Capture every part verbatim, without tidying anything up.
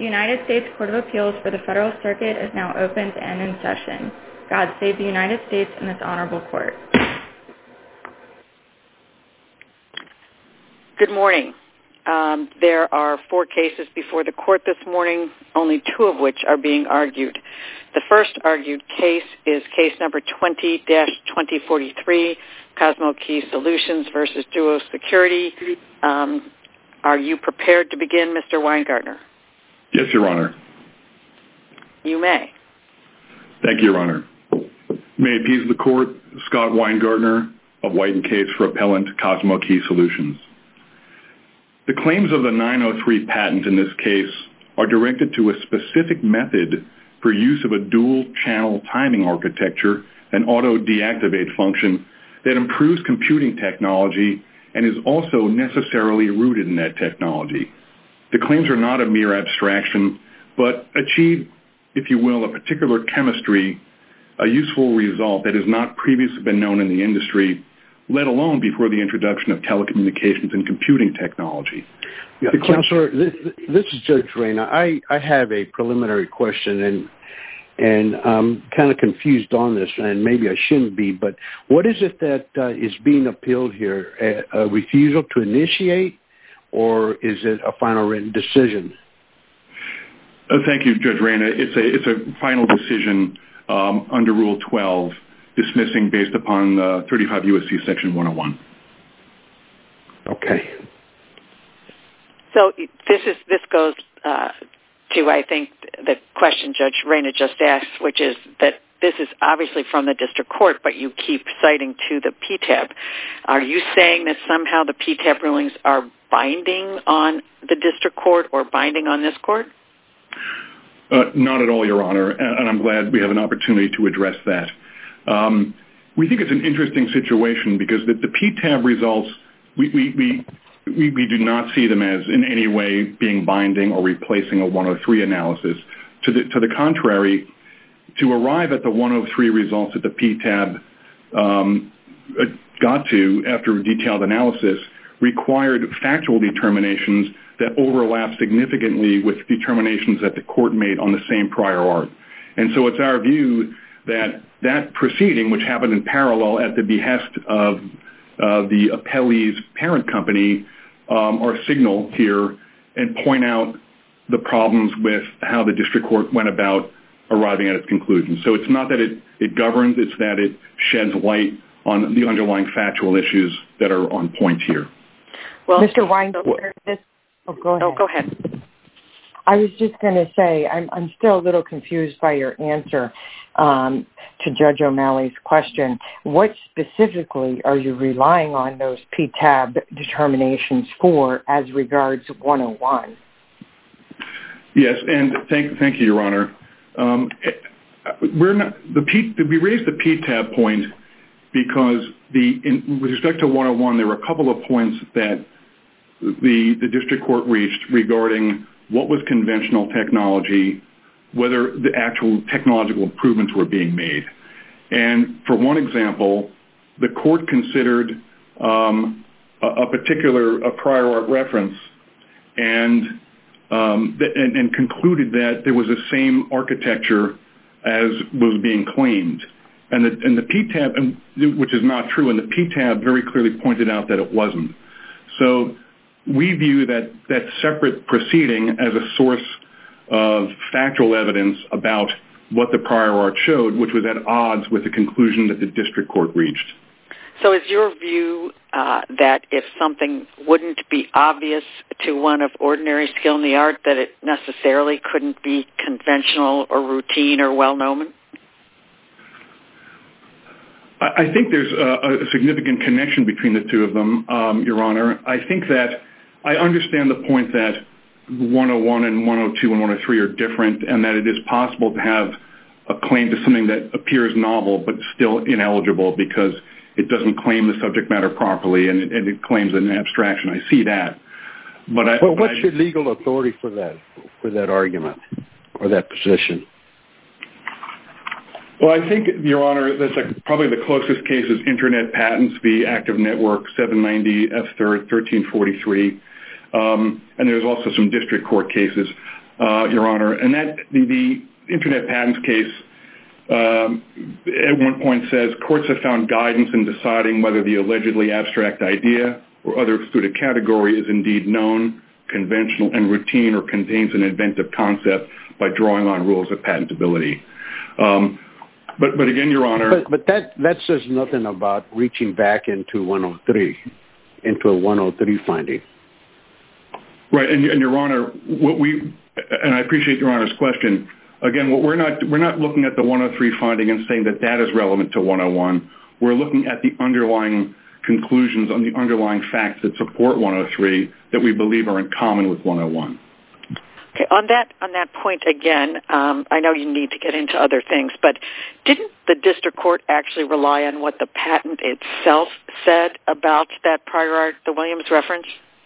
The United States Court of Appeals for the Federal Circuit is now open and in session. God save the United States and this honorable court. Good morning. Um, there are four cases before the court this morning, only two of which are being argued. The first argued case is case number twenty dash twenty forty-three, Cosmo Key Solutions versus Duo Security. Um, are you prepared to begin, Mister Weingartner? Yes, Your Honor. You may. Thank you, Your Honor. May it please the court, Scott Weingartner of White and Case for Appellant Cosmo Key Solutions. The claims of the nine oh three patent in this case are directed to a specific method for use of a dual-channel timing architecture, an auto-deactivate function that improves computing technology and is also necessarily rooted in that technology. The claims are not a mere abstraction, but achieve, if you will, a particular chemistry, a useful result that has not previously been known in the industry, let alone before the introduction of telecommunications and computing technology. Yeah, Counselor, this, this is Judge Reyna. I, I have a preliminary question, and and I'm kind of confused on this, and maybe I shouldn't be, but what is it that uh, is being appealed here? A, a refusal to initiate, or is it a final written decision? Uh, thank you, Judge Reyna. It's a, it's a final decision um, under Rule twelve, dismissing based upon uh, thirty-five U S C Section one oh one. Okay. So this is this goes uh, to, I think, the question Judge Reyna just asked, which is that this is obviously from the district court, but you keep citing to the P T A B. Are you saying that somehow the P T A B rulings are binding on the district court or binding on this court? Uh, not at all, Your Honor, and I'm glad we have an opportunity to address that. Um, we think it's an interesting situation because the, the P T A B results, we, we, we, we, we do not see them as in any way being binding or replacing a one oh three analysis. To the, to the contrary, to arrive at the one oh three results that the P T A B um, got to after detailed analysis required factual determinations that overlap significantly with determinations that the court made on the same prior art. And so it's our view that that proceeding, which happened in parallel at the behest of uh, the appellee's parent company, um, are signal here and point out the problems with how the district court went about arriving at its conclusion. So it's not that it, it governs, it's that it sheds light on the underlying factual issues that are on point here. Well, Mister Weingartner, this, oh, go ahead. Oh, go ahead. I was just going to say, I'm, I'm still a little confused by your answer um, to Judge O'Malley's question. What specifically are you relying on those P T A B determinations for as regards one oh one? Yes, and thank, thank you, Your Honor. Um, we're not, the P, we raised the P T A B point because the, in, with respect to one oh one, there were a couple of points that the, the district court reached regarding what was conventional technology, whether the actual technological improvements were being made. And for one example, the court considered um, a, a particular a prior art reference and, um, th- and, and concluded that there was the same architecture as was being claimed. And the, and the P T A B, which is not true, and the P T A B very clearly pointed out that it wasn't. So we view that, that separate proceeding as a source of factual evidence about what the prior art showed, which was at odds with the conclusion that the district court reached. So is your view uh, that if something wouldn't be obvious to one of ordinary skill in the art, that it necessarily couldn't be conventional or routine or well-known? I think there's a, a significant connection between the two of them, um, Your Honor. I think that I understand the point that one oh one and one oh two and one oh three are different and that it is possible to have a claim to something that appears novel but still ineligible because it doesn't claim the subject matter properly and it, and it claims an abstraction. I see that. But I, well, what's but I, your legal authority for that, for that argument or that position? Well, I think, Your Honor, that's a, probably the closest case is Internet Patents v. Active Network, seven ninety F third, thirteen forty-three. Um, and there's also some district court cases. uh, Your Honor, and that the, the Internet patents case um, at one point says courts have found guidance in deciding whether the allegedly abstract idea or other excluded category is indeed known, conventional, and routine, or contains an inventive concept by drawing on rules of patentability. Um, but, but again, Your Honor... But, but that, that says nothing about reaching back into one oh three, into a one oh three finding. Right, and, and Your Honor, what we... And I appreciate Your Honor's question. Again, what we're not we're not looking at the one oh three finding and saying that that is relevant to one oh one. We're looking at the underlying conclusions on the underlying facts that support one oh three that we believe are in common with one oh one. Okay, on that on that point again, um, I know you need to get into other things, but didn't the district court actually rely on what the patent itself said about that prior art, the Williams reference?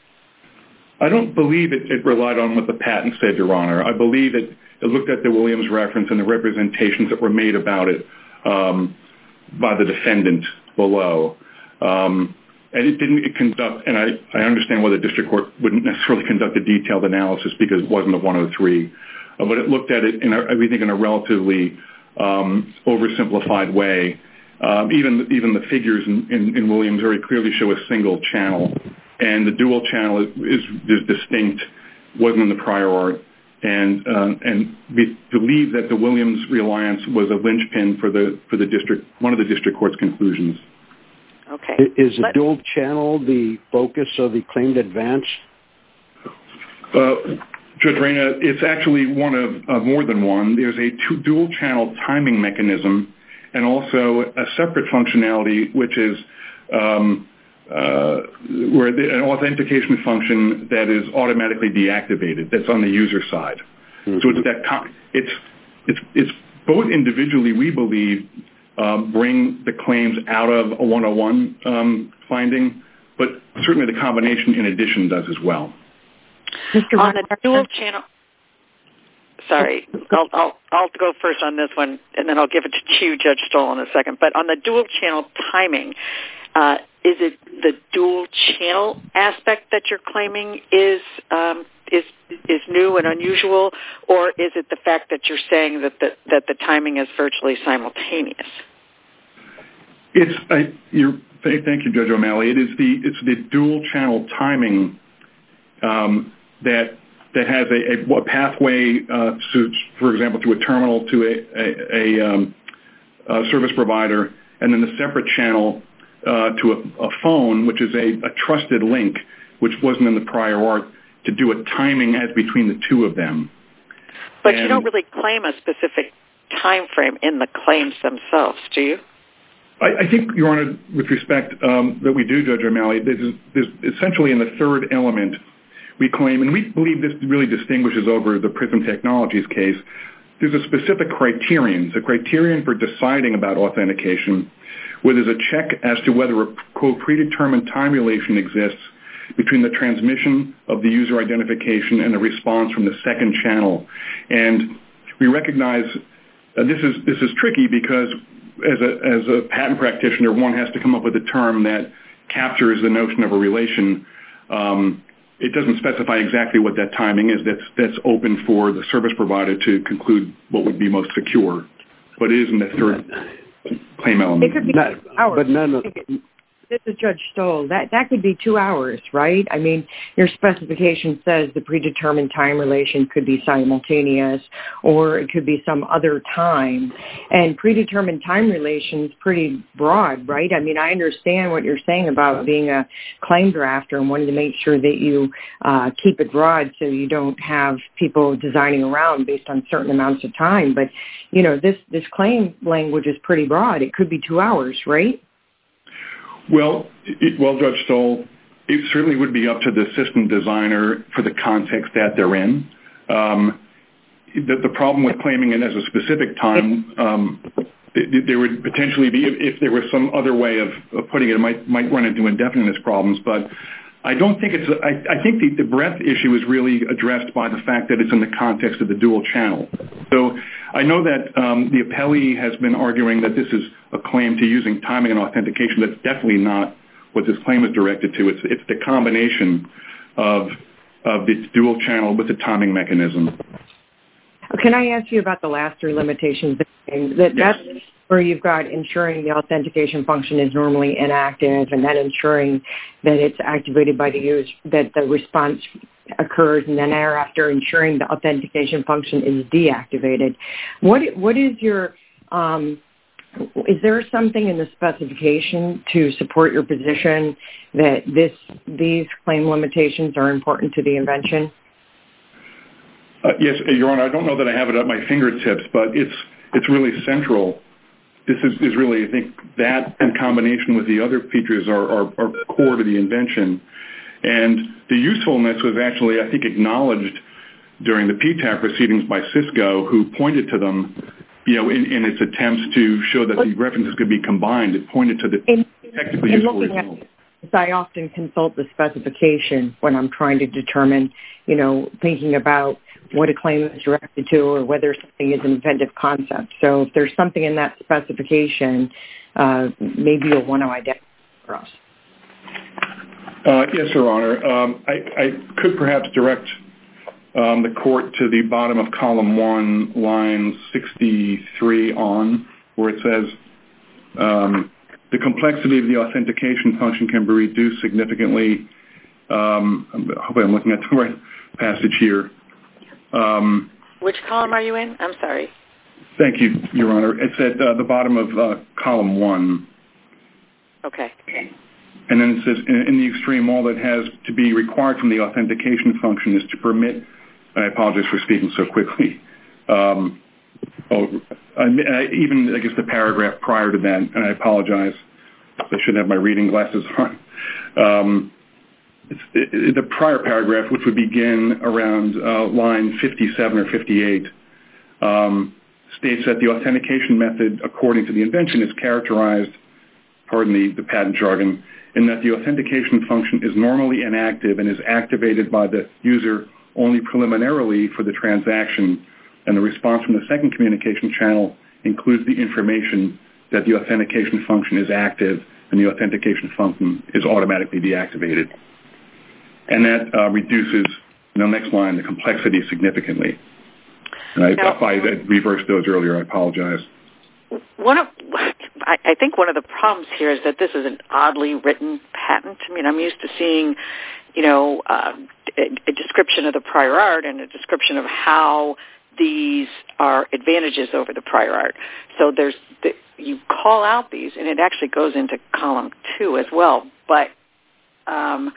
I don't believe it, it relied on what the patent said, Your Honor. I believe it, it looked at the Williams reference and the representations that were made about it um, by the defendant below. Um, and it didn't it conduct, and I, I understand why the district court wouldn't necessarily conduct a detailed analysis because it wasn't a one oh three, uh, but it looked at it, in a, we think, in a relatively um, oversimplified way. Um, even, even the figures in, in, in Williams very clearly show a single channel. And the dual channel is, is, is distinct, wasn't in the prior art, and uh, and we believe that the Williams reliance was a linchpin for the for the district one of the district court's conclusions. Okay. Is the dual channel the focus of the claimed advance? Uh, Judge Reyna, it's actually one of uh, more than one. There's a two, dual channel timing mechanism, and also a separate functionality, which is um, Uh, where the, an authentication function that is automatically deactivated. That's on the user side. Mm-hmm. So it's that it's it's it's both individually, we believe, um, bring the claims out of a one oh one um, finding, but certainly the combination in addition does as well. Mister On the dual channel. Sorry, I'll, I'll I'll go first on this one, and then I'll give it to you, Judge Stoll, in a second. But on the dual channel timing, uh, is it the dual channel aspect that you're claiming is um, is is new and unusual, or is it the fact that you're saying that the, that the timing is virtually simultaneous? It's I, you're, thank you, Judge O'Malley. It is the it's the dual channel timing um, that. that has a, a, a pathway, uh, to, for example, to a terminal, to a, a, a, um, a service provider, and then the separate channel uh, to a, a phone, which is a, a trusted link, which wasn't in the prior art, to do a timing as between the two of them. But and, you don't really claim a specific time frame in the claims themselves, do you? I, I think, Your Honor, with respect um, that we do, Judge O'Malley, there's, there's essentially in the third element, we claim, and we believe this really distinguishes over the Prism Technologies case, there's a specific criterion, it's a criterion for deciding about authentication, where there's a check as to whether a, quote, predetermined time relation exists between the transmission of the user identification and the response from the second channel. And we recognize uh, this is this is tricky because as a, as a patent practitioner, one has to come up with a term that captures the notion of a relation. Um, It doesn't specify exactly what that timing is. That's that's open for the service provider to conclude what would be most secure, but it is in the third claim element. It could be Not, hours. but none of, This is Judge Stoll. That that could be two hours, right? I mean, your specification says the predetermined time relation could be simultaneous, or it could be some other time. And predetermined time relation is pretty broad, right? I mean, I understand what you're saying about being a claim drafter and wanting to make sure that you uh, keep it broad so you don't have people designing around based on certain amounts of time. But, you know, this, this claim language is pretty broad. It could be two hours, right? Well, it, well, Judge Stoll, it certainly would be up to the system designer for the context that they're in. Um, the, the problem with claiming it as a specific time, um, it, there would potentially be, if, if there was some other way of, of putting it, it might might run into indefiniteness problems. But I don't think it's. I, I think the, the breadth issue is really addressed by the fact that it's in the context of the dual channel. So I know that um, the appellee has been arguing that this is a claim to using timing and authentication. That's definitely not what this claim is directed to. It's it's the combination of of the dual channel with the timing mechanism. Can I ask you about the last three limitations? That Yes. That's where you've got ensuring the authentication function is normally inactive, and then ensuring that it's activated by the user, that the response occurs, and then thereafter ensuring the authentication function is deactivated. What what is your um, is there something in the specification to support your position that this these claim limitations are important to the invention? Uh, yes, Your Honor, I don't know that I have it at my fingertips, but it's it's really central. This is, is really, I think, that in combination with the other features are, are, are core to the invention. And the usefulness was actually, I think, acknowledged during the P T A B proceedings by Cisco, who pointed to them, you know, in, in its attempts to show that the references could be combined. It pointed to the in, technically in useful looking results. At, I often consult the specification when I'm trying to determine, you know, thinking about what a claim is directed to or whether something is an inventive concept. So if there's something in that specification, uh, maybe you'll want to identify for us. Uh, yes, Your Honor. Um, I, I could perhaps direct um, the court to the bottom of column one, line sixty-three on, where it says, um, the complexity of the authentication function can be reduced significantly. Um, hopefully I'm looking at the right passage here. Um, Which column are you in? I'm sorry. Thank you, Your Honor. It's at uh, the bottom of uh, column one. Okay. And then it says, in, in the extreme, all that has to be required from the authentication function is to permit, and I apologize for speaking so quickly, um, oh, I, I, even, I guess, the paragraph prior to that, and I apologize, I shouldn't have my reading glasses on. Um, it's, it, the prior paragraph, which would begin around uh, line fifty-seven or fifty-eight, um, states that the authentication method, according to the invention, is characterized, pardon the, the patent jargon, in that the authentication function is normally inactive and is activated by the user only preliminarily for the transaction, and the response from the second communication channel includes the information that the authentication function is active and the authentication function is automatically deactivated. And that uh, reduces, in the next line, the complexity significantly. And I, now, if I reversed those earlier, I apologize. One of, I, I think one of the problems here is that this is an oddly written patent. I mean, I'm used to seeing, you know, uh, a, a description of the prior art and a description of how these are advantages over the prior art. So there's the, you call out these, and it actually goes into column two as well. But um,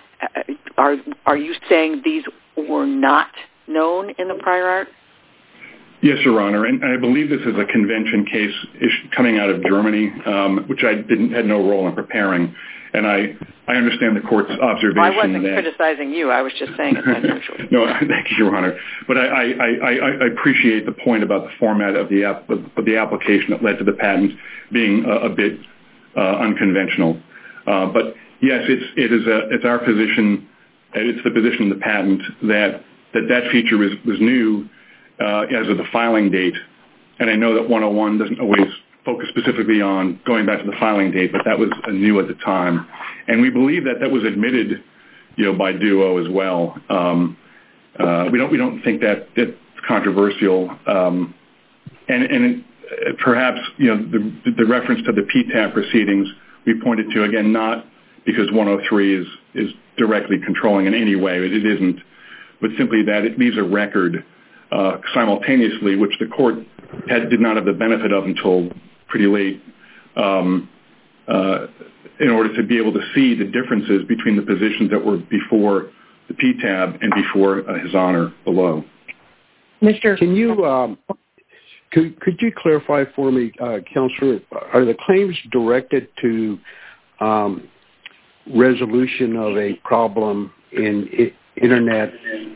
are are you saying these were not known in the prior art? Yes, Your Honor, and I believe this is a convention case coming out of Germany, um, which I didn't had no role in preparing. And I, I understand the court's observation. Well, I wasn't that, criticizing you. I was just saying it's unusual. No, thank you, Your Honor. But I, I, I, I appreciate the point about the format of the app, of the application that led to the patent being a, a bit uh, unconventional. Uh, but yes, it's it is a, it's our position, it's the position of the patent that that that feature was was new uh, as of the filing date. And I know that one oh one doesn't always focus specifically on going back to the filing date, but that was new at the time. And we believe that that was admitted, you know, by Duo as well. Um, uh, we don't we don't think that it's controversial. Um, and and it, perhaps, you know, the, the reference to the P T A B proceedings we pointed to, again, not because one oh three is, is directly controlling in any way. It, it isn't. But simply that it leaves a record uh, simultaneously, which the court had, did not have the benefit of until pretty late, um, uh, in order to be able to see the differences between the positions that were before the P T A B and before uh, His Honor below. Mister Can you um, could could you clarify for me, uh, Counselor? Are the claims directed to um, resolution of a problem in I- internet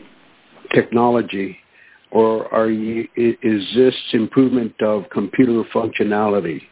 technology, or are you, is this improvement of computer functionality?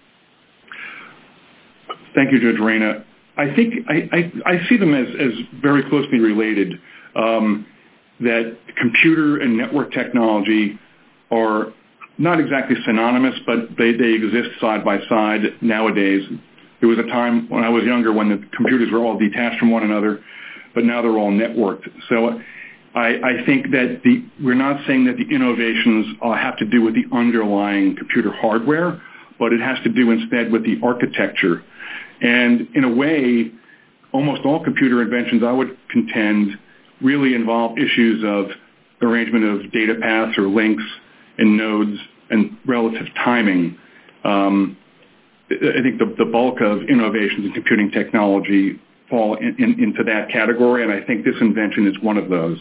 Thank you, Judge Reyna. I think I, I, I see them as, as very closely related, um, that computer and network technology are not exactly synonymous, but they, they exist side by side nowadays. There was a time when I was younger when the computers were all detached from one another, but now they're all networked. So I, I think that the, we're not saying that the innovations uh, have to do with the underlying computer hardware, but it has to do instead with the architecture. And in a way, almost all computer inventions, I would contend, really involve issues of arrangement of data paths or links and nodes and relative timing. Um, I think the, the bulk of innovations in computing technology fall in, in, into that category, and I think this invention is one of those.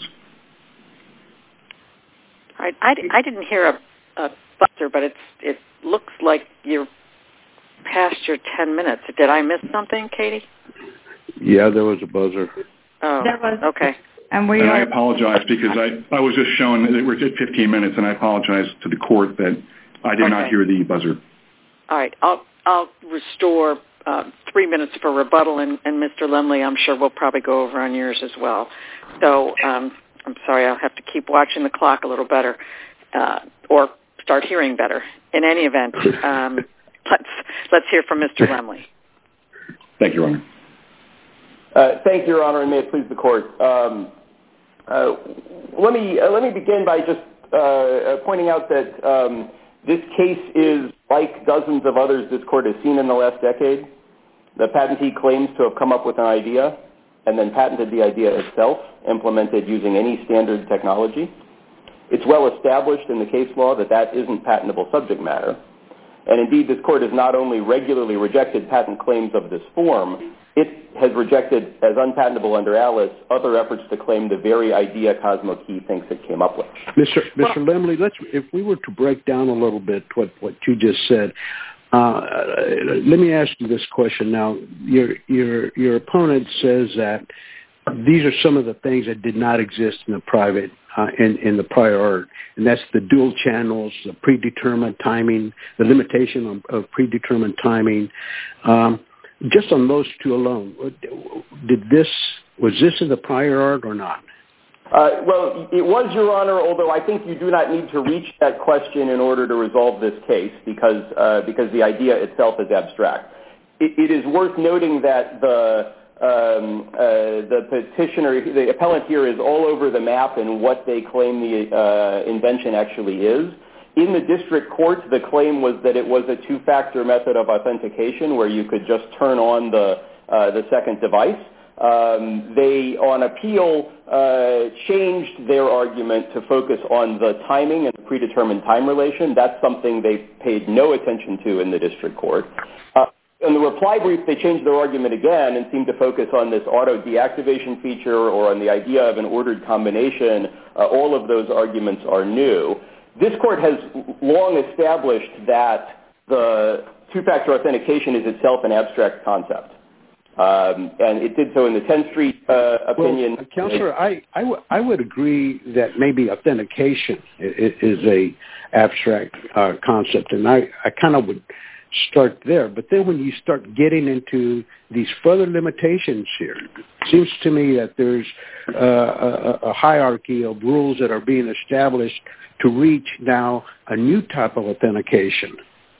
All right. I, I didn't hear a, a buzzer, but it's, it looks like you're past your ten minutes. Did I miss something, Katie? Yeah, there was a buzzer. Oh, there was. Okay. And, we and are, I apologize because I, I was just showing that we're at fifteen minutes, and I apologize to the court that I did okay. not hear the buzzer. All right. I'll, I'll restore uh, three minutes for rebuttal, and, and Mister Lemley, I'm sure we'll probably go over on yours as well. So um, I'm sorry, I'll have to keep watching the clock a little better uh, or start hearing better. In any event, um, let's, let's hear from Mister Lemley. Thank you, Your Honor. Uh, thank you, Your Honor, and may it please the Court. Um, uh, let me uh, let me begin by just uh, pointing out that um, this case is like dozens of others this Court has seen in the last decade. The patentee claims to have come up with an idea and then patented the idea itself, implemented using any standard technology. It's well established in the case law that that isn't patentable subject matter. And indeed, this Court has not only regularly rejected patent claims of this form, it has rejected as unpatentable under Alice other efforts to claim the very idea Cosmo Key thinks it came up with. Mister Mister Well, Lemley, let's if we were to break down a little bit what, what you just said, uh, let me ask you this question now. Your your your opponent says that these are some of the things that did not exist in the private uh, in in the prior art, and that's the dual channels, the predetermined timing, the limitation of, of predetermined timing. Um, just on those two alone, did this was this in the prior art or not? Uh, well, it was, Your Honor, although I think you do not need to reach that question in order to resolve this case because uh, because the idea itself is abstract. It, it is worth noting that the Um, uh, the petitioner, the appellant here is all over the map in what they claim the uh, invention actually is. In the district court, the claim was that it was a two-factor method of authentication where you could just turn on the uh, the second device. Um, they, on appeal, uh, changed their argument to focus on the timing and the predetermined time relation. That's something they paid no attention to in the district court. Uh, In the reply brief, they changed their argument again and seemed to focus on this auto deactivation feature or on the idea of an ordered combination. Uh, all of those arguments are new. This court has long established that the two-factor authentication is itself an abstract concept. Um, and it did so in the tenth Street uh, opinion. Well, Counselor, I, I, w- I would agree that maybe authentication is, is a abstract uh, concept, and I, I kind of would start there. But then when you start getting into these further limitations here, it seems to me that there's uh, a, a hierarchy of rules that are being established to reach now a new type of authentication.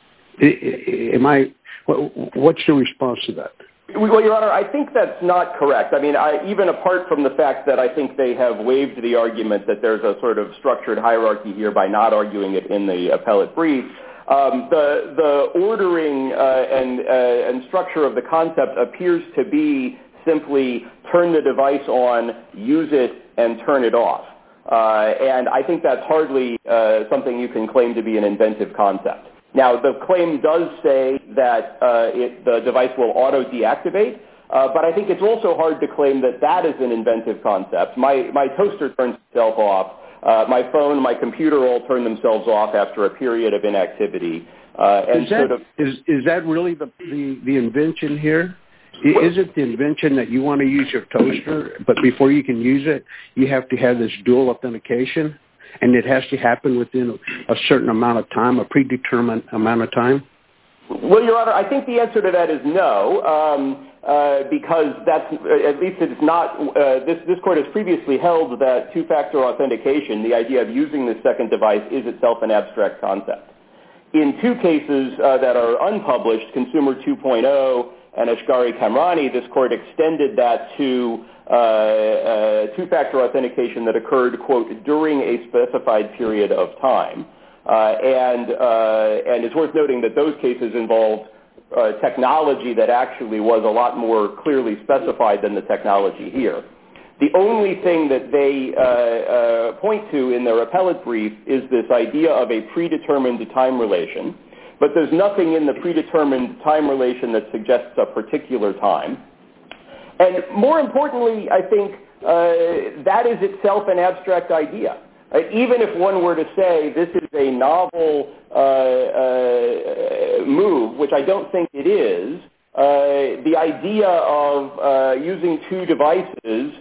Am I? What's your response to that? Well, Your Honor, I think that's not correct. I mean, I, even apart from the fact that I think they have waived the argument that there's a sort of structured hierarchy here by not arguing it in the appellate brief, Um, the the ordering uh, and uh, and structure of the concept appears to be simply turn the device on, use it, and turn it off. Uh, and I think that's hardly uh, something you can claim to be an inventive concept. Now, the claim does say that uh, it, the device will auto deactivate, uh, but I think it's also hard to claim that that is an inventive concept. My my toaster turns itself off. Uh, my phone, my computer all turn themselves off after a period of inactivity. Uh, and is, that, sort of, is, is that really the, the, the invention here? Is it the invention that you want to use your toaster, but before you can use it, you have to have this dual authentication, and it has to happen within a certain amount of time, a predetermined amount of time? Well, Your Honor, I think the answer to that is no. Um, Uh, because that's, at least it's not, uh, this, this court has previously held that two-factor authentication, the idea of using the second device, is itself an abstract concept. In two cases uh, that are unpublished, Consumer two point oh and Ashgari Kamrani, this court extended that to uh, uh, two-factor authentication that occurred, quote, during a specified period of time. Uh, and, uh, and it's worth noting that those cases involved uh, technology that actually was a lot more clearly specified than the technology here. The only thing that they uh, uh, point to in their appellate brief is this idea of a predetermined time relation, but there's nothing in the predetermined time relation that suggests a particular time. And more importantly, I think uh, that is itself an abstract idea. Uh, even if one were to say this is a novel uh, uh, move, which I don't think it is, uh, the idea of uh, using two devices,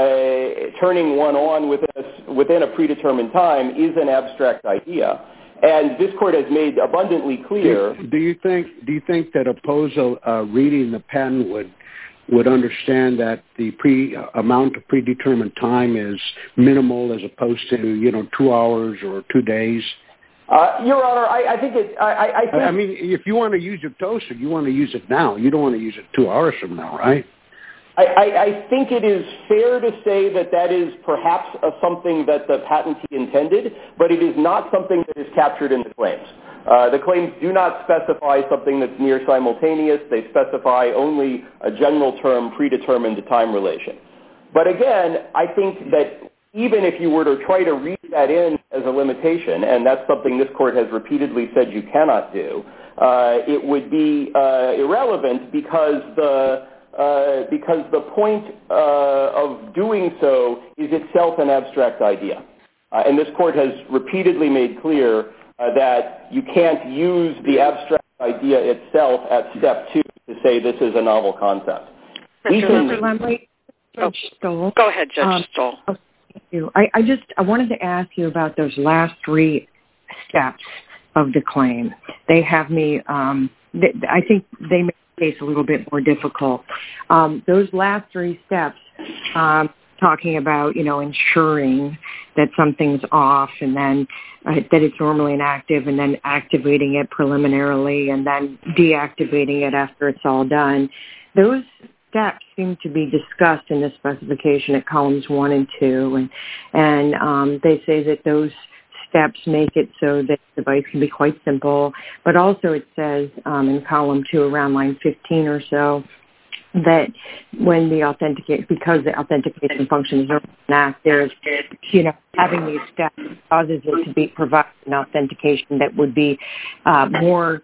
uh, turning one on within a, within a predetermined time is an abstract idea. And this court has made abundantly clear. Do, do you think do you think that a poser uh, reading the patent would would understand that the pre uh, amount of predetermined time is minimal as opposed to, you know, two hours or two days? Uh, Your Honor, I, I think it. I, I, think I mean, if you want to use your toaster, you want to use it now. You don't want to use it two hours from now, right? I, I, I think it is fair to say that that is perhaps a, something that the patentee intended, but it is not something that is captured in the claims. Uh, the claims do not specify something that's near simultaneous. They specify only a general term, predetermined time relation. But again, I think that even if you were to try to read that in as a limitation, and that's something this court has repeatedly said you cannot do, uh, it would be uh, irrelevant because the uh, because the point uh, of doing so is itself an abstract idea. Uh, and this court has repeatedly made clear uh, that you can't use the abstract idea itself at step two to say this is a novel concept. Mister Lemley, Judge Stoll. Go ahead, Judge um, Stoll. Thank you. I, I just I wanted to ask you about those last three steps of the claim. They have me. Um, they, I think they make the case a little bit more difficult. Um, those last three steps, um, talking about, you know, ensuring that something's off, and then uh, that it's normally inactive, and then activating it preliminarily, and then deactivating it after it's all done. Those steps seem to be discussed in the specification at columns one and two, and and um, they say that those steps make it so that the device can be quite simple. But also it says um, in column two, around line fifteen or so, that when the authenticate, because the authentication function is inactive, you know, having these steps causes it to be provide an authentication that would be uh, more.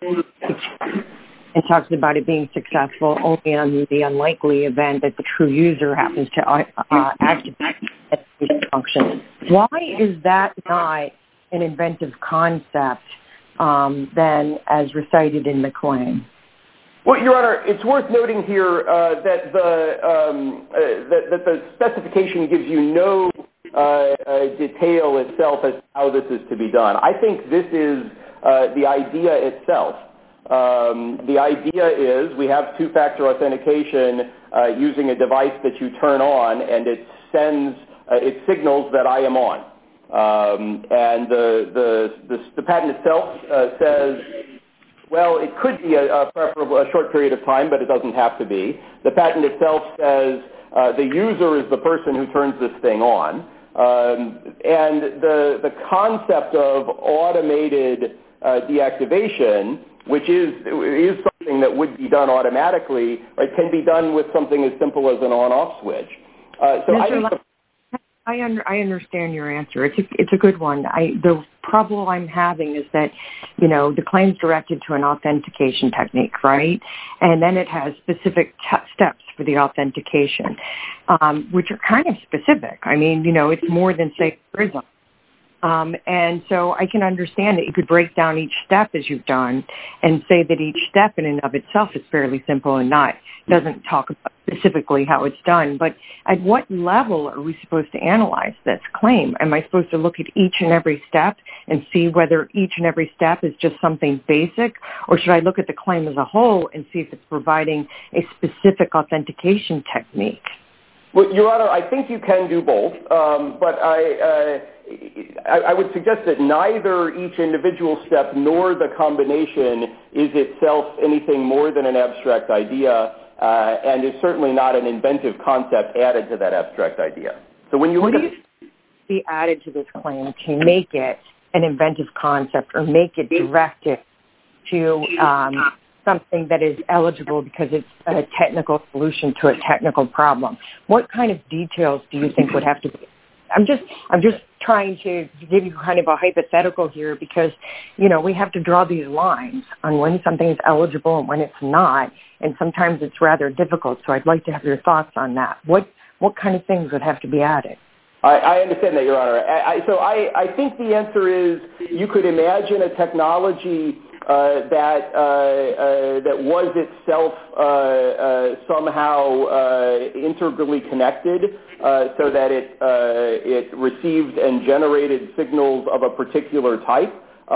And talks about it being successful only on the unlikely event that the true user happens to uh, activate the function. Why is that not an inventive concept um, then as recited in the claim? Well, Your Honor, it's worth noting here uh, that the um, uh, that, that the specification gives you no uh, uh, detail itself as to how this is to be done. I think this is uh, the idea itself. Um, the idea is we have two-factor authentication uh, using a device that you turn on, and it sends, uh, it signals that I am on. Um, and the, the, the, the patent itself uh, says, well, it could be a, a preferable, a short period of time, but it doesn't have to be. The patent itself says uh, the user is the person who turns this thing on. Um, and the, the concept of automated uh, deactivation, which is is something that would be done automatically, right, can be done with something as simple as an on-off switch. Uh, so I, think the- I, under, I understand your answer. It's a, it's a good one. I, the problem I'm having is that, you know, the claim's directed to an authentication technique, right? And then it has specific t- steps for the authentication, um, which are kind of specific. I mean, you know, it's more than, say, PRISM. Um, and so I can understand that you could break down each step as you've done and say that each step in and of itself is fairly simple and not doesn't talk about specifically how it's done. But at what level are we supposed to analyze this claim? Am I supposed to look at each and every step and see whether each and every step is just something basic, or should I look at the claim as a whole and see if it's providing a specific authentication technique? Well, Your Honor, I think you can do both, um, but I, uh, I, I would suggest that neither each individual step nor the combination is itself anything more than an abstract idea, uh, and is certainly not an inventive concept added to that abstract idea. So when you look what at do you be added to this claim to make it an inventive concept or make it directed to um, something that is eligible because it's a technical solution to a technical problem. What kind of details do you think would have to be? I'm just I'm just trying to give you kind of a hypothetical here because, you know, we have to draw these lines on when something is eligible and when it's not, and sometimes it's rather difficult. So I'd like to have your thoughts on that. What what kind of things would have to be added? I, I understand that, Your Honor. I, I, so I, I think the answer is you could imagine a technology Uh, that uh, uh, that was itself uh, uh, somehow uh, integrally connected, uh, so that it uh, it received and generated signals of a particular type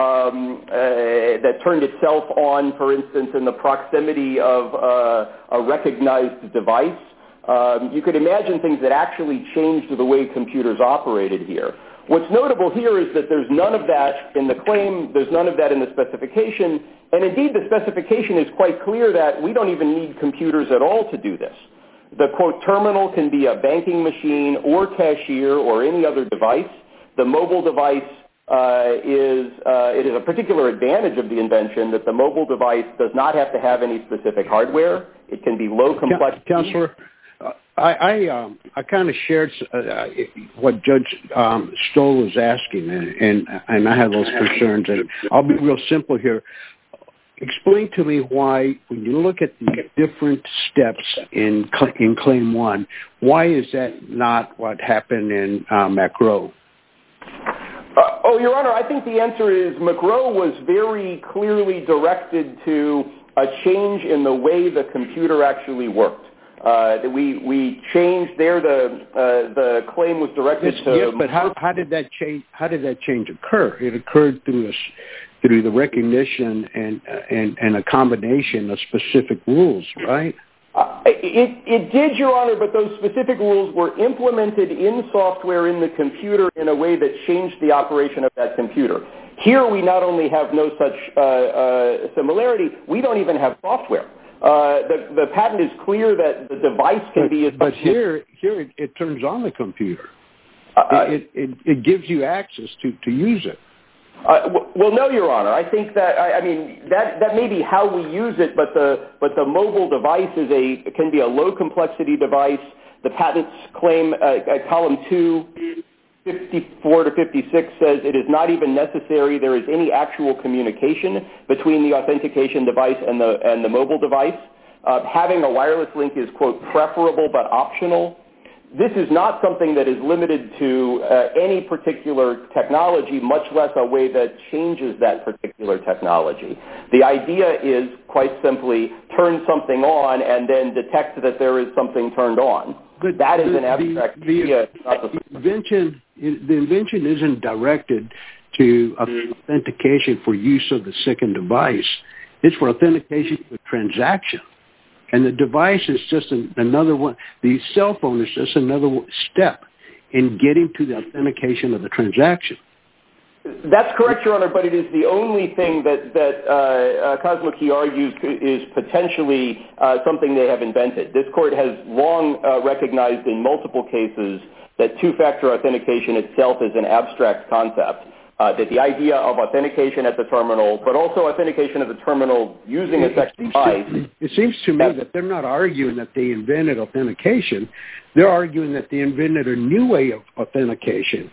um, uh, that turned itself on, for instance, in the proximity of uh, a recognized device. Um, you could imagine things that actually changed the way computers operated here. What's notable here is that there's none of that in the claim, there's none of that in the specification, and indeed the specification is quite clear that we don't even need computers at all to do this. The, quote, terminal can be a banking machine or cashier or any other device. The mobile device uh, is, uh, it is a particular advantage of the invention that the mobile device does not have to have any specific hardware. It can be low complexity. Counselor? Uh, I I, um, I kind of shared uh, what Judge um, Stoll was asking, and, and and I have those concerns. And I'll be real simple here. Explain to me why, when you look at the different steps in in Claim One, why is that not what happened in uh, McGrow? Uh, oh, Your Honor, I think the answer is McGrow was very clearly directed to a change in the way the computer actually worked. Uh, we we changed there. The uh, the claim was directed yes, to. Yes, but how how did that change? How did that change occur? It occurred through this, through the recognition and and and a combination of specific rules, right? Uh, it it did, Your Honor, but those specific rules were implemented in software in the computer in a way that changed the operation of that computer. Here, we not only have no such uh, uh, similarity, we don't even have software. Uh, the, the patent is clear that the device can but, be... But here, here it, it turns on the computer. Uh, it, it, it gives you access to, to use it. Uh, well, no, Your Honor. I think that I, I mean that that may be how we use it, but the but the mobile device is a can be a low complexity device. The patents claim uh, at column two, fifty-four to fifty-six says it is not even necessary there is any actual communication between the authentication device and the and the mobile device. Uh, having a wireless link is, quote, preferable but optional. This is not something that is limited to uh, any particular technology, much less a way that changes that particular technology. The idea is, quite simply, turn something on and then detect that there is something turned on. But that is the, an abstract the, idea. The, not the invention, the invention isn't directed to authentication for use of the second device. It's for authentication of a transaction. And the device is just an, another one. The cell phone is just another step in getting to the authentication of the transaction. That's correct, Your Honor, but it is the only thing that, that uh, uh, CosmoKey argues is potentially uh, something they have invented. This court has long uh, recognized in multiple cases that two-factor authentication itself is an abstract concept, uh, that the idea of authentication at the terminal, but also authentication at the terminal using a second device. It seems to me that they're not arguing that they invented authentication. They're arguing that they invented a new way of authentication.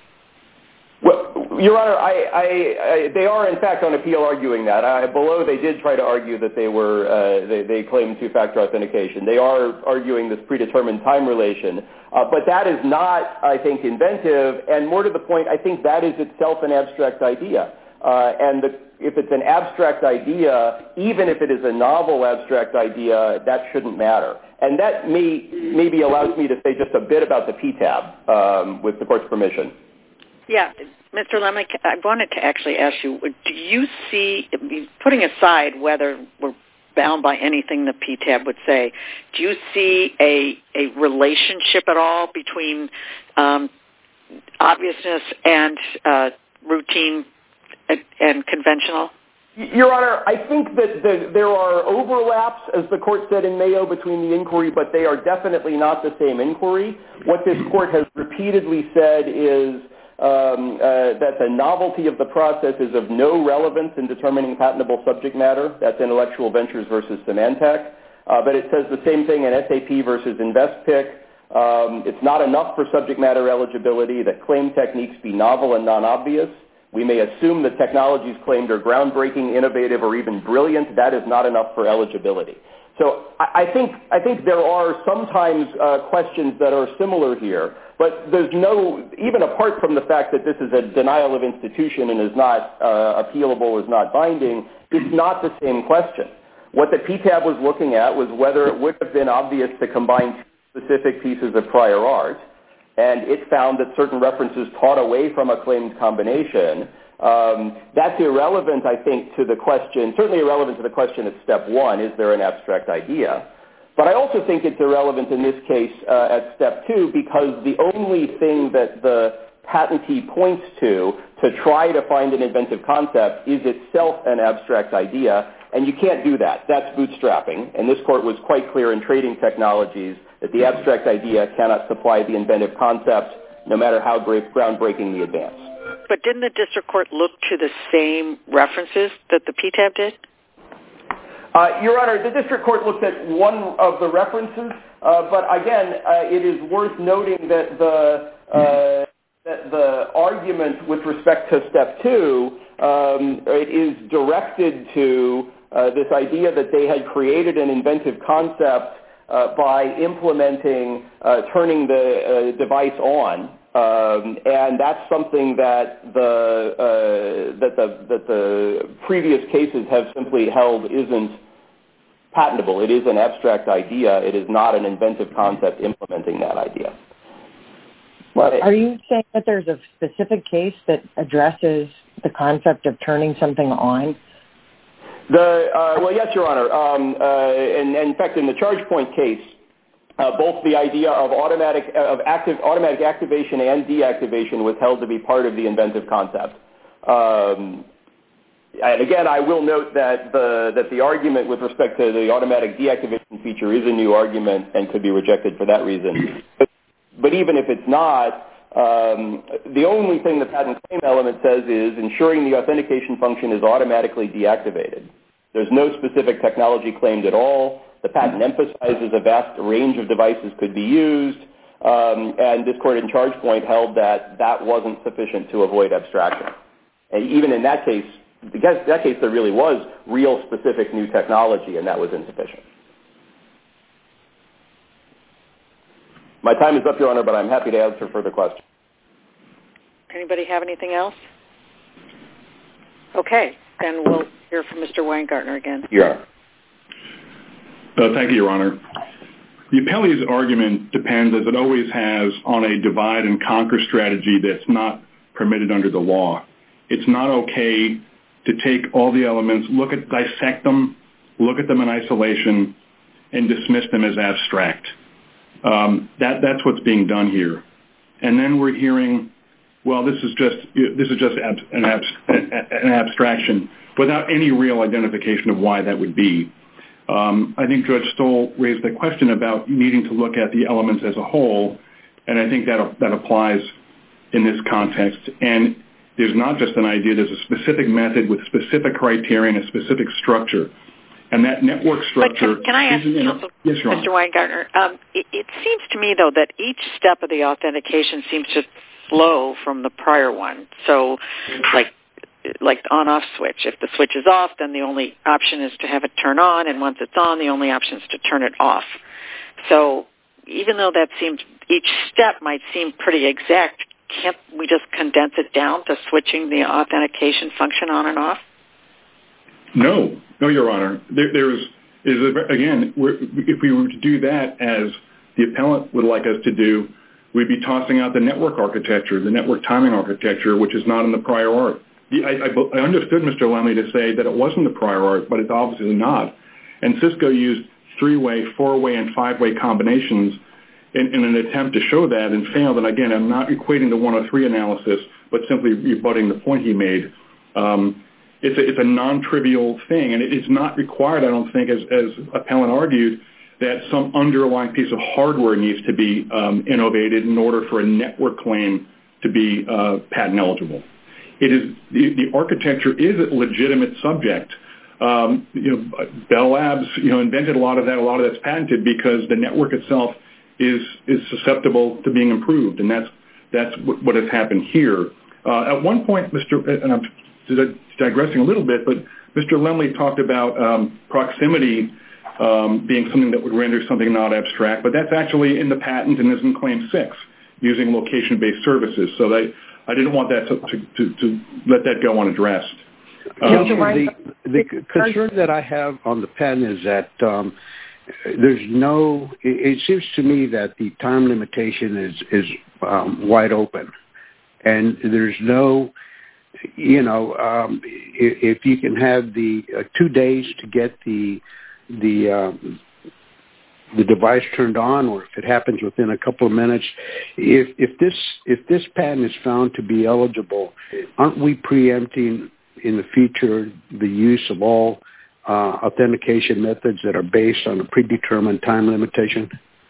Well, Your Honor, I, I, I, they are in fact on appeal arguing that. I, below, they did try to argue that they were uh, they, they claimed two-factor authentication. They are arguing this predetermined time relation, uh, but that is not, I think, inventive. And more to the point, I think that is itself an abstract idea. Uh, and the, if it's an abstract idea, even if it is a novel abstract idea, that shouldn't matter. And that may maybe allows me to say just a bit about the P TAB, um, with the court's permission. Yeah, Mister Lemlich, I wanted to actually ask you, do you see, putting aside whether we're bound by anything the P T A B would say. Do you see a, a relationship at all between um, obviousness and uh, routine and, and conventional? Your Honor, I think that the, there are overlaps, as the court said in Mayo, between the inquiry, but they are definitely not the same inquiry. What this court has repeatedly said is um, uh, that the novelty of the process is of no relevance in determining patentable subject matter. That's Intellectual Ventures versus Symantec. Uh, but it says the same thing in S A P versus InvestPick. Um, it's not enough for subject matter eligibility that claim techniques be novel and non-obvious. We may assume that technologies claimed are groundbreaking, innovative, or even brilliant. That is not enough for eligibility. So I, I think I think there are sometimes uh, questions that are similar here, but there's no, even apart from the fact that this is a denial of institution and is not uh, appealable, is not binding, it's not the same question. What the P T A B was looking at was whether it would have been obvious to combine two specific pieces of prior art, and it found that certain references taught away from a claimed combination. Um, that's irrelevant, I think, to the question, certainly irrelevant to the question at step one, is there an abstract idea? But I also think it's irrelevant in this case uh, at step two, because the only thing that the patentee points to to try to find an inventive concept is itself an abstract idea, and you can't do that. That's bootstrapping, and this court was quite clear in Trading Technologies that the abstract idea cannot supply the inventive concept, no matter how great, groundbreaking the advance. But didn't the district court look to the same references that the P T A B did? Uh, Your Honor, the district court looked at one of the references, uh, but again, uh, it is worth noting that the uh, that the argument with respect to step two um, it is directed to uh, this idea that they had created an inventive concept Uh, by implementing, uh, turning the uh, device on, um, and that's something that the uh, that the that the previous cases have simply held isn't patentable. It is an abstract idea. It is not an inventive concept implementing that idea. Well, are you saying that there's a specific case that addresses the concept of turning something on? The, uh, well, yes, Your Honor. Um, uh, and, and in fact, in the ChargePoint case, uh, both the idea of automatic of active automatic activation and deactivation was held to be part of the inventive concept. Um, and again, I will note that the that the argument with respect to the automatic deactivation feature is a new argument and could be rejected for that reason. But, but even if it's not, Um, the only thing the patent claim element says is ensuring the authentication function is automatically deactivated. There's no specific technology claimed at all. The patent emphasizes a vast range of devices could be used, um, and this court in ChargePoint held that that wasn't sufficient to avoid abstraction. And even in that case, because in that case there really was real specific new technology, and that was insufficient. My time is up, Your Honor, but I'm happy to answer further questions. Anybody have anything else? Okay, then we'll hear from Mister Weingartner again. Your Honor. Uh, thank you, Your Honor. The appellee's argument depends, as it always has, on a divide and conquer strategy that's not permitted under the law. It's not okay to take all the elements, look at, dissect them, look at them in isolation, and dismiss them as abstract. Um, that that's what's being done here, and then we're hearing, well, this is just this is just ab- an, ab- an abstraction without any real identification of why that would be. Um, I think Judge Stoll raised the question about needing to look at the elements as a whole, and I think that that applies in this context. And there's not just an idea; there's a specific method with specific criteria and a specific structure. And that network structure... But can, can I ask, in, counsel, yes, Mister Weingartner, um, it, it seems to me, though, that each step of the authentication seems to flow from the prior one. So, like, like the on-off switch. If the switch is off, then the only option is to have it turn on, and once it's on, the only option is to turn it off. So, even though that seems, each step might seem pretty exact, can't we just condense it down to switching the authentication function on and off? No. No, Your Honor. There, there is, is a, again, we're, if we were to do that as the appellant would like us to do, we'd be tossing out the network architecture, the network timing architecture, which is not in the prior art. The, I, I, I understood Mister Lemley to say that it wasn't the prior art, but it's obviously not. And Cisco used three-way, four-way, and five-way combinations in, in an attempt to show that and failed. And again, I'm not equating the one oh three analysis, but simply rebutting the point he made. Um, it's, a, it's a non-trivial thing, and it, it's not required, I don't think, as, as appellant argued, that some underlying piece of hardware needs to be um, innovated in order for a network claim to be uh, patent eligible. It is the, the architecture is a legitimate subject. Um, you know, Bell Labs, you know, invented a lot of that. A lot of that's patented because the network itself is is susceptible to being improved, and that's that's what, what has happened here. Uh, at one point, Mister and I'm digressing a little bit, but Mister Lemley talked about um, proximity um, being something that would render something not abstract, but that's actually in the patent and is in Claim six, using location-based services. So they, I didn't want that to, to, to, to let that go unaddressed. Um, the, the concern that I have on the patent is that um, there's no, it, it seems to me that the time limitation is, is um, wide open. And there's no, you know, um, if, if you can have the uh, two days to get the, the, um, the device turned on, or if it happens within a couple of minutes, if, if this, if this patent is found to be eligible, aren't we preempting in the future the use of all uh, authentication methods that are based on a predetermined time limitation?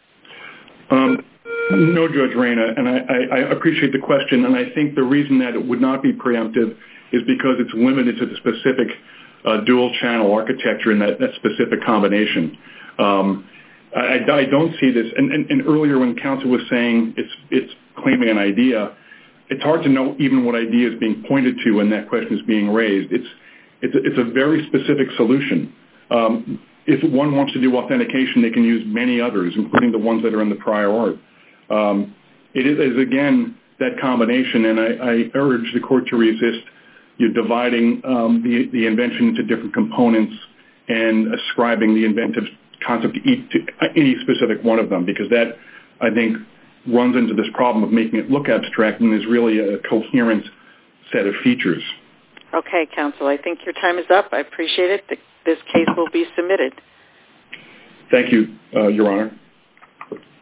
Um, no, Judge Reyna, and I, I, I appreciate the question, and I think the reason that it would not be preemptive is because it's limited to the specific uh, dual-channel architecture in that, that specific combination. Um, I, I don't see this, and, and, and earlier when counsel was saying it's, it's claiming an idea, it's hard to know even what idea is being pointed to when that question is being raised. It's it's a, it's a very specific solution. Um, if one wants to do authentication, they can use many others, including the ones that are in the prior art. Um, it is, again, that combination, and I, I urge the court to resist you know, dividing um, the, the invention into different components and ascribing the inventive concept to, each, to any specific one of them, because that, I think, runs into this problem of making it look abstract and is really a coherent set of features. Okay, counsel, I think your time is up. I appreciate it. This case will be submitted. Thank you, uh, Your Honor.